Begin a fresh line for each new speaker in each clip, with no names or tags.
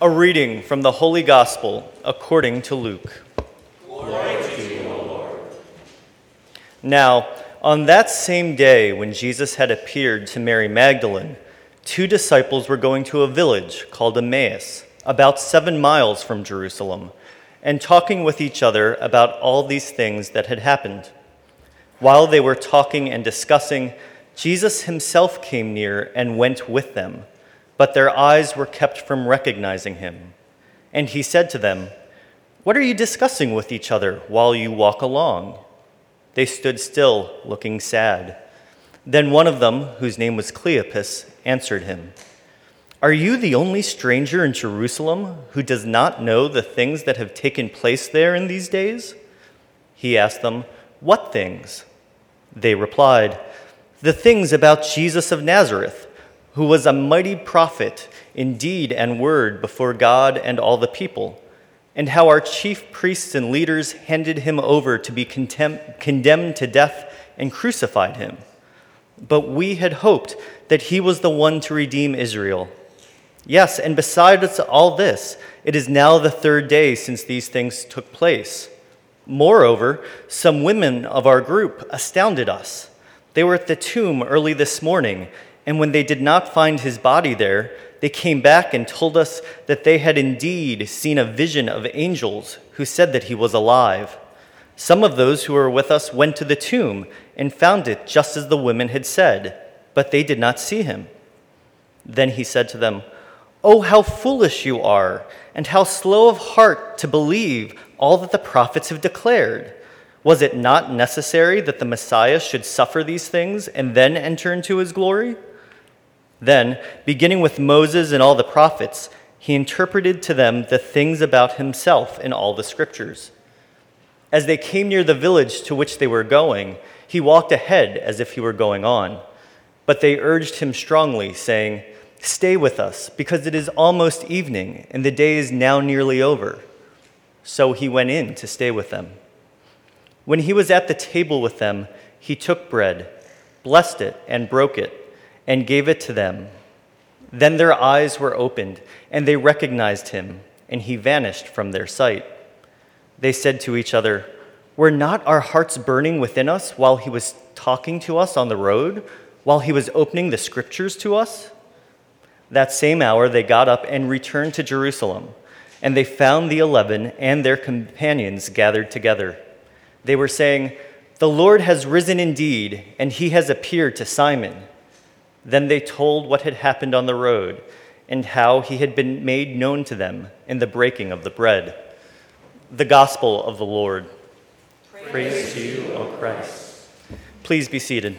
A reading from the Holy Gospel according to Luke.
Glory to you, O Lord.
Now, on that same day when Jesus had appeared to Mary Magdalene, 2 disciples were going to a village called Emmaus, about 7 miles from Jerusalem, and talking with each other about all these things that had happened. While they were talking and discussing, Jesus himself came near and went with them, but their eyes were kept from recognizing him. And he said to them, "What are you discussing with each other while you walk along?" They stood still, looking sad. Then one of them, whose name was Cleopas, answered him, "Are you the only stranger in Jerusalem who does not know the things that have taken place there in these days?" He asked them, "What things?" They replied, "The things about Jesus of Nazareth, who was a mighty prophet in deed and word before God and all the people, and how our chief priests and leaders handed him over to be condemned to death and crucified him. But we had hoped that he was the one to redeem Israel. Yes, and besides all this, it is now the 3rd day since these things took place. Moreover, some women of our group astounded us. They were at the tomb early this morning, and when they did not find his body there, they came back and told us that they had indeed seen a vision of angels who said that he was alive. Some of those who were with us went to the tomb and found it just as the women had said, but they did not see him." Then he said to them, "Oh, how foolish you are, and how slow of heart to believe all that the prophets have declared. Was it not necessary that the Messiah should suffer these things and then enter into his glory?" Then, beginning with Moses and all the prophets, he interpreted to them the things about himself in all the scriptures. As they came near the village to which they were going, he walked ahead as if he were going on. But they urged him strongly, saying, "Stay with us, because it is almost evening, and the day is now nearly over." So he went in to stay with them. When he was at the table with them, he took bread, blessed it, and broke it, and gave it to them. Then their eyes were opened, and they recognized him, and he vanished from their sight. They said to each other, "Were not our hearts burning within us while he was talking to us on the road, while he was opening the scriptures to us?" That same hour they got up and returned to Jerusalem, and they found the 11 and their companions gathered together. They were saying, "The Lord has risen indeed, and he has appeared to Simon." Then they told what had happened on the road and how he had been made known to them in the breaking of the bread. The Gospel of the Lord. Praise to you, O Christ. Please be seated.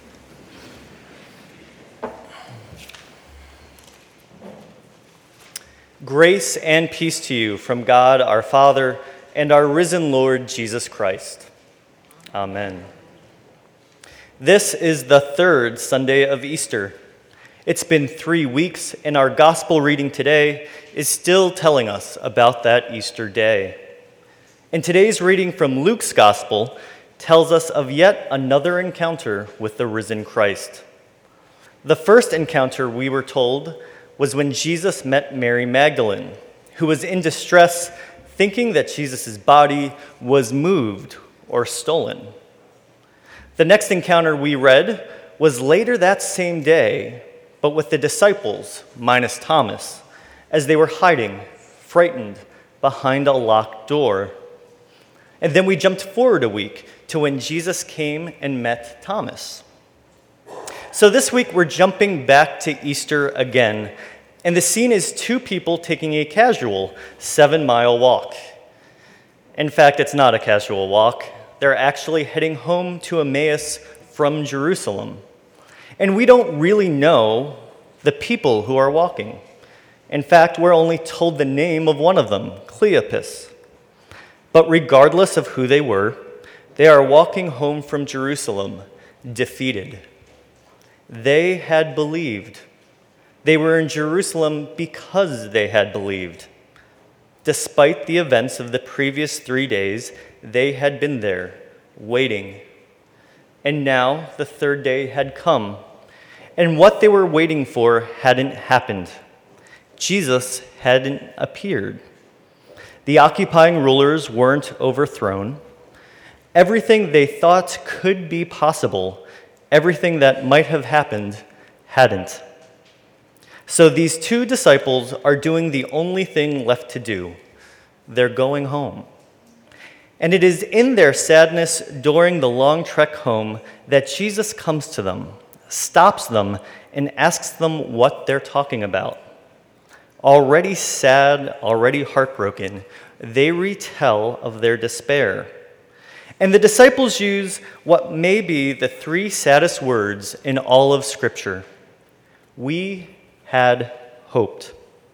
Grace and peace to you from God our Father and our risen Lord Jesus Christ. Amen. This is the 3rd Sunday of Easter. It's been 3 weeks, and our gospel reading today is still telling us about that Easter day. And today's reading from Luke's gospel tells us of yet another encounter with the risen Christ. The first encounter, we were told, was when Jesus met Mary Magdalene, who was in distress, thinking that Jesus' body was moved or stolen. The next encounter we read was later that same day, but with the disciples, minus Thomas, as they were hiding, frightened, behind a locked door. And then we jumped forward a week to when Jesus came and met Thomas. So this week we're jumping back to Easter again, and the scene is 2 people taking a casual 7-mile walk. In fact, it's not a casual walk. They're actually heading home to Emmaus from Jerusalem. And we don't really know the people who are walking. In fact, we're only told the name of one of them, Cleopas. But regardless of who they were, they are walking home from Jerusalem, defeated. They had believed. They were in Jerusalem because they had believed. Despite the events of the previous 3 days, they had been there, waiting. And now the 3rd day had come, and what they were waiting for hadn't happened. Jesus hadn't appeared. The occupying rulers weren't overthrown. Everything they thought could be possible, everything that might have happened, hadn't. So these two disciples are doing the only thing left to do. They're going home. And it is in their sadness during the long trek home that Jesus comes to them, stops them, and asks them what they're talking about. Already sad, already heartbroken, they retell of their despair. And the disciples use what may be the three saddest words in all of Scripture. We had hoped.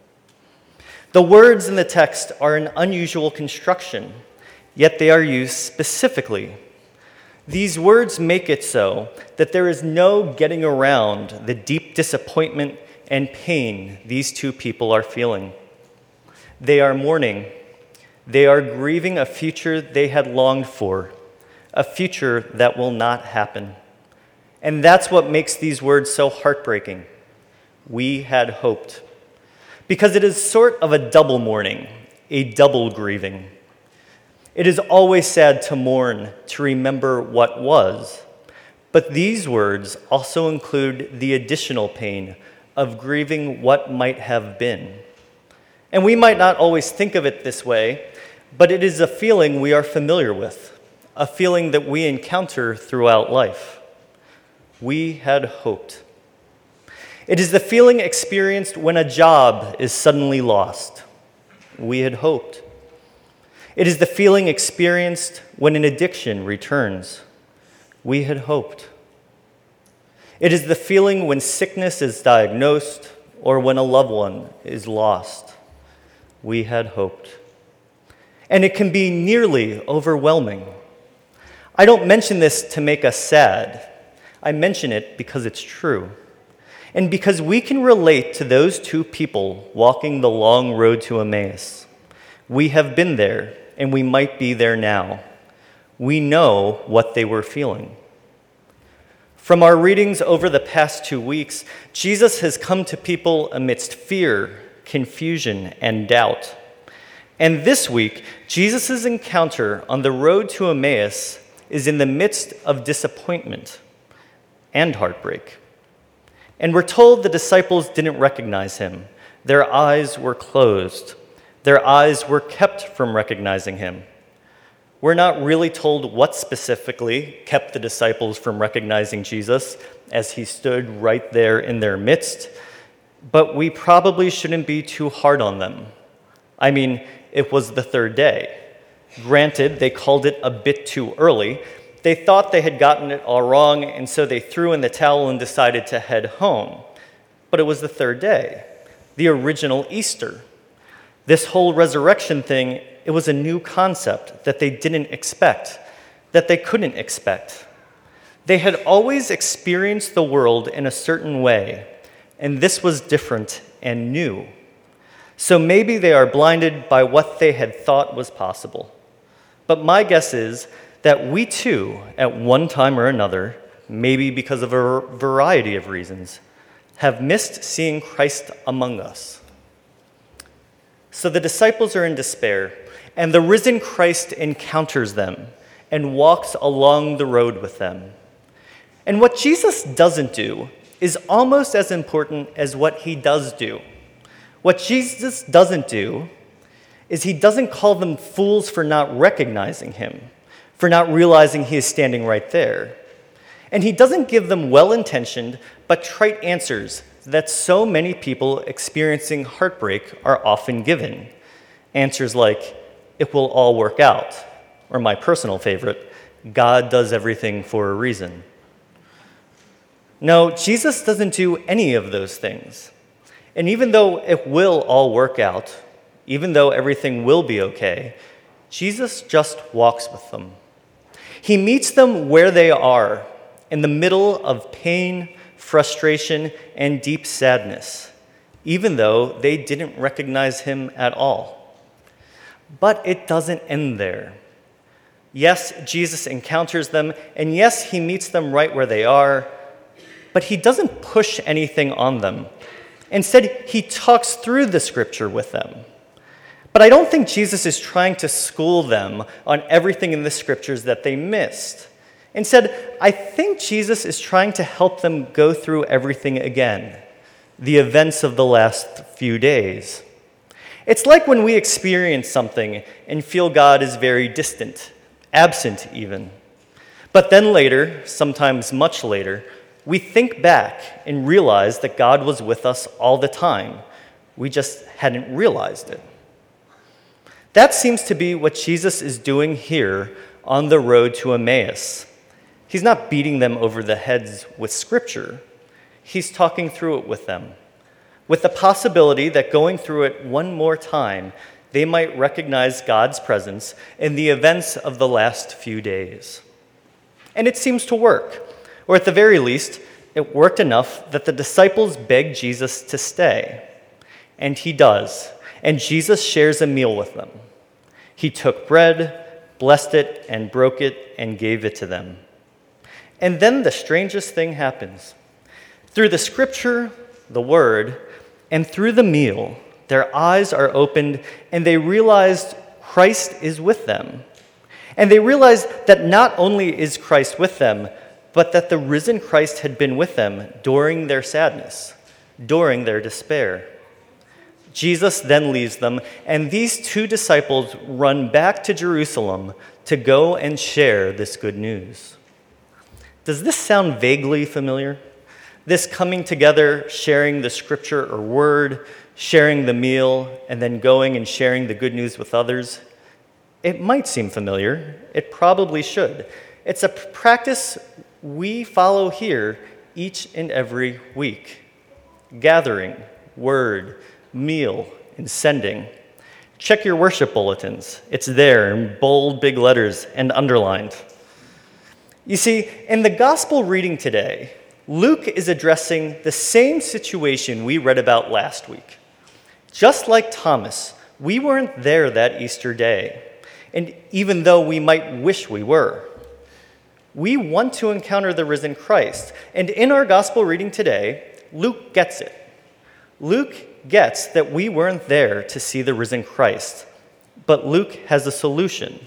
The words in the text are an unusual construction, yet they are used specifically. These words make it so that there is no getting around the deep disappointment and pain these two people are feeling. They are mourning. They are grieving a future they had longed for, a future that will not happen. And that's what makes these words so heartbreaking. We had hoped. Because it is sort of a double mourning, a double grieving. It is always sad to mourn, to remember what was. But these words also include the additional pain of grieving what might have been. And we might not always think of it this way, but it is a feeling we are familiar with, a feeling that we encounter throughout life. We had hoped. It is the feeling experienced when a job is suddenly lost. We had hoped. It is the feeling experienced when an addiction returns. We had hoped. It is the feeling when sickness is diagnosed or when a loved one is lost. We had hoped. And it can be nearly overwhelming. I don't mention this to make us sad. I mention it because it's true. And because we can relate to those two people walking the long road to Emmaus. We have been there, and we might be there now. We know what they were feeling. From our readings over the past 2 weeks, Jesus has come to people amidst fear, confusion, and doubt. And this week, Jesus' encounter on the road to Emmaus is in the midst of disappointment and heartbreak. And we're told the disciples didn't recognize him. Their eyes were closed. Their eyes were kept from recognizing him. We're not really told what specifically kept the disciples from recognizing Jesus as he stood right there in their midst, but we probably shouldn't be too hard on them. I mean, it was the third day. Granted, they called it a bit too early. They thought they had gotten it all wrong, and so they threw in the towel and decided to head home. But it was the third day, the original Easter. This whole resurrection thing, it was a new concept that they didn't expect, that they couldn't expect. They had always experienced the world in a certain way, and this was different and new. So maybe they are blinded by what they had thought was possible. But my guess is that we too, at one time or another, maybe because of a variety of reasons, have missed seeing Christ among us. So the disciples are in despair, and the risen Christ encounters them and walks along the road with them. And what Jesus doesn't do is almost as important as what he does do. What Jesus doesn't do is he doesn't call them fools for not recognizing him, for not realizing he is standing right there. And he doesn't give them well-intentioned but trite answers that so many people experiencing heartbreak are often given. Answers like, it will all work out, or my personal favorite, God does everything for a reason. No, Jesus doesn't do any of those things. And even though it will all work out, even though everything will be okay, Jesus just walks with them. He meets them where they are, in the middle of pain, frustration, and deep sadness, even though they didn't recognize him at all. But it doesn't end there. Yes, Jesus encounters them, and yes, he meets them right where they are, but he doesn't push anything on them. Instead, he talks through the scripture with them. But I don't think Jesus is trying to school them on everything in the scriptures that they missed. Instead, I think Jesus is trying to help them go through everything again, the events of the last few days. It's like when we experience something and feel God is very distant, absent even. But then later, sometimes much later, we think back and realize that God was with us all the time. We just hadn't realized it. That seems to be what Jesus is doing here on the road to Emmaus. He's not beating them over the heads with scripture. He's talking through it with them, with the possibility that going through it one more time, they might recognize God's presence in the events of the last few days. And it seems to work, or at the very least, it worked enough that the disciples begged Jesus to stay. And he does, and Jesus shares a meal with them. He took bread, blessed it, and broke it, and gave it to them. And then the strangest thing happens. Through the scripture, the word, and through the meal, their eyes are opened, and they realize Christ is with them. And they realize that not only is Christ with them, but that the risen Christ had been with them during their sadness, during their despair. Jesus then leaves them, and these two disciples run back to Jerusalem to go and share this good news. Does this sound vaguely familiar? This coming together, sharing the scripture or word, sharing the meal, and then going and sharing the good news with others? It might seem familiar. It probably should. It's a practice we follow here each and every week. Gathering, word, meal, and sending. Check your worship bulletins. It's there in bold, big letters and underlined. You see, in the gospel reading today, Luke is addressing the same situation we read about last week. Just like Thomas, we weren't there that Easter day, and even though we might wish we were. We want to encounter the risen Christ, and in our gospel reading today, Luke gets it. Luke gets that we weren't there to see the risen Christ, but Luke has a solution.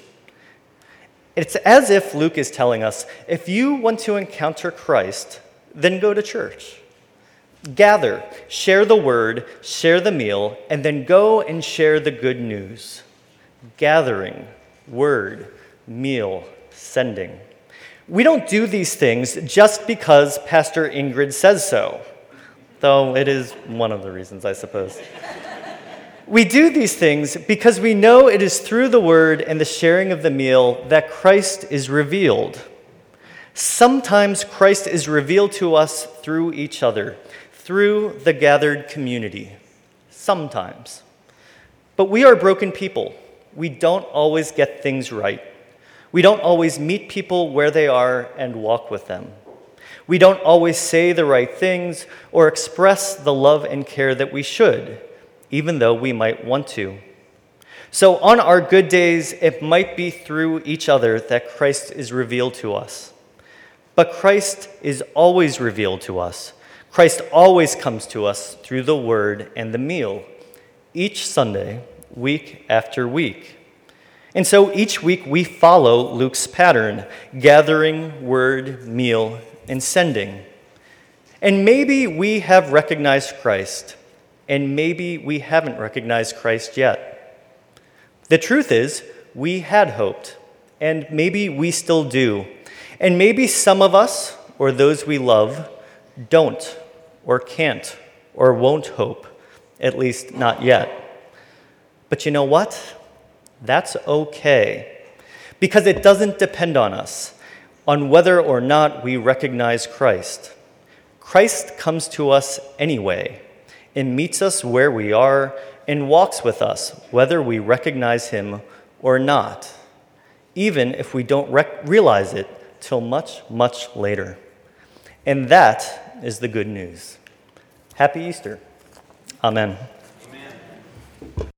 It's as if Luke is telling us, if you want to encounter Christ, then go to church. Gather, share the word, share the meal, and then go and share the good news. Gathering, word, meal, sending. We don't do these things just because Pastor Ingrid says so, though it is one of the reasons, I suppose. We do these things because we know it is through the word and the sharing of the meal that Christ is revealed. Sometimes Christ is revealed to us through each other, through the gathered community. Sometimes. But we are broken people. We don't always get things right. We don't always meet people where they are and walk with them. We don't always say the right things or express the love and care that we should, even though we might want to. So on our good days, it might be through each other that Christ is revealed to us. But Christ is always revealed to us. Christ always comes to us through the word and the meal, each Sunday, week after week. And so each week we follow Luke's pattern, gathering, word, meal, and sending. And maybe we have recognized Christ, and maybe we haven't recognized Christ yet. The truth is, we had hoped, and maybe we still do. And maybe some of us, or those we love, don't, or can't, or won't hope, at least not yet. But you know what? That's okay, because it doesn't depend on us, on whether or not we recognize Christ. Christ comes to us anyway, and meets us where we are, and walks with us, whether we recognize him or not, even if we don't realize it till much, much later. And that is the good news. Happy Easter. Amen.